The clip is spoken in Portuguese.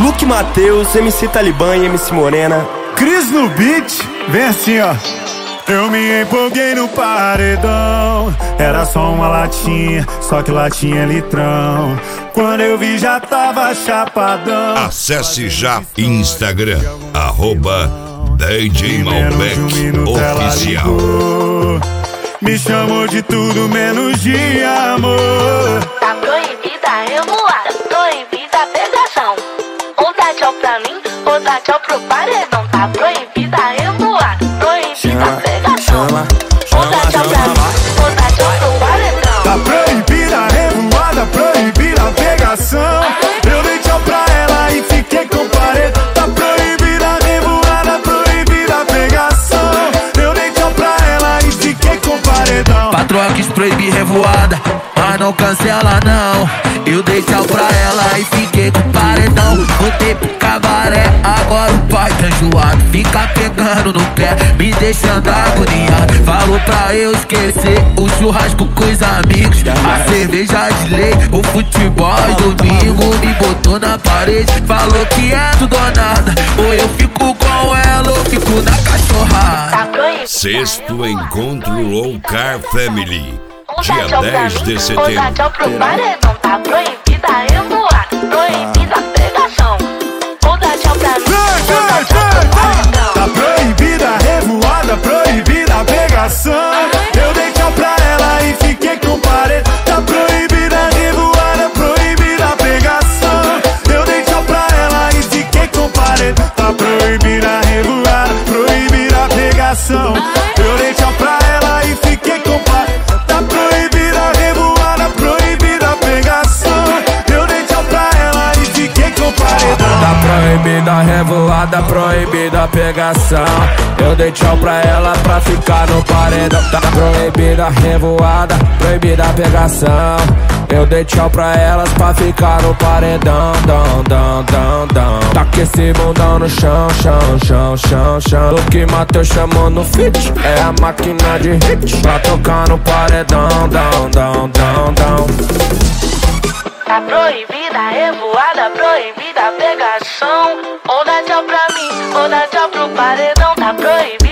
Luke Mateus, MC Talibã e MC Morena. Cris no beat, vem assim ó. Eu me empolguei no paredão. Era só uma latinha, só que latinha é litrão. Quando eu vi já tava chapadão. Acesse já Instagram, @DJ Malbec Oficial. Me chamou de tudo menos de amor. Tá proibida a revoada, proibida a pegação. Ou dá tchau pra mim, ou dá tchau pro paredão. Tá proibida a revoada, proibida a pegação. Ou dá tchau pra mim, ou dá tchau pro paredão. Tá proibida a revoada, proibida a pegação. Eu dei tchau pra ela e fiquei com paredão. Tá proibida a revoada, proibida a pegação. Eu dei tchau pra ela e fiquei com paredão. Patroa quis proibir revoada, mas não cancela não. Eu dei tchau pra ela e fiquei com paredão. Voltei pro cabaré, agora o pai tá enjoado. Fica pegando no pé, me deixando agoniado. Falou pra eu esquecer o churrasco com os amigos, a cerveja de lei, o futebol domingo. Me botou na parede, falou que é tudo ou nada. Ou eu fico com ela, ou fico na cachorrada. Sexto encontro Low Car Family, dia Dia 10 de Ou dá setembro. tchau pro paredão. Tá proibida a revoada, proibida a pegação. Ou dá tchau pra mim, ou dá tchau pro paredão. Tá proibida a revoada, proibida a pegação. Eu dei tchau pra ela e fiquei com paredão. Tá proibida a revoada, proibida a pegação. Eu dei tchau pra ela e fiquei com paredão. Tá proibida a revoada, proibida a pegação. Eu dei tchau pra ela e fiquei com paredão. Tá proibida a revoada, proibida a pegação. Eu dei tchau pra ela e fiquei com paredão. Tá proibida a revoada, proibida a pegação. Eu dei tchau pra ela pra ficar no paredão. Tá proibida a revoada, proibida a pegação. Eu dei tchau pra elas pra ficar no paredão. Tá com esse bundão no chão. O que Mateus chamou no fit é a máquina de hit pra tocar no paredão. Tá proibida a revoada, proibida a pegação. Ou dá tchau pra mim, ou dá tchau pro paredão. Tá proibida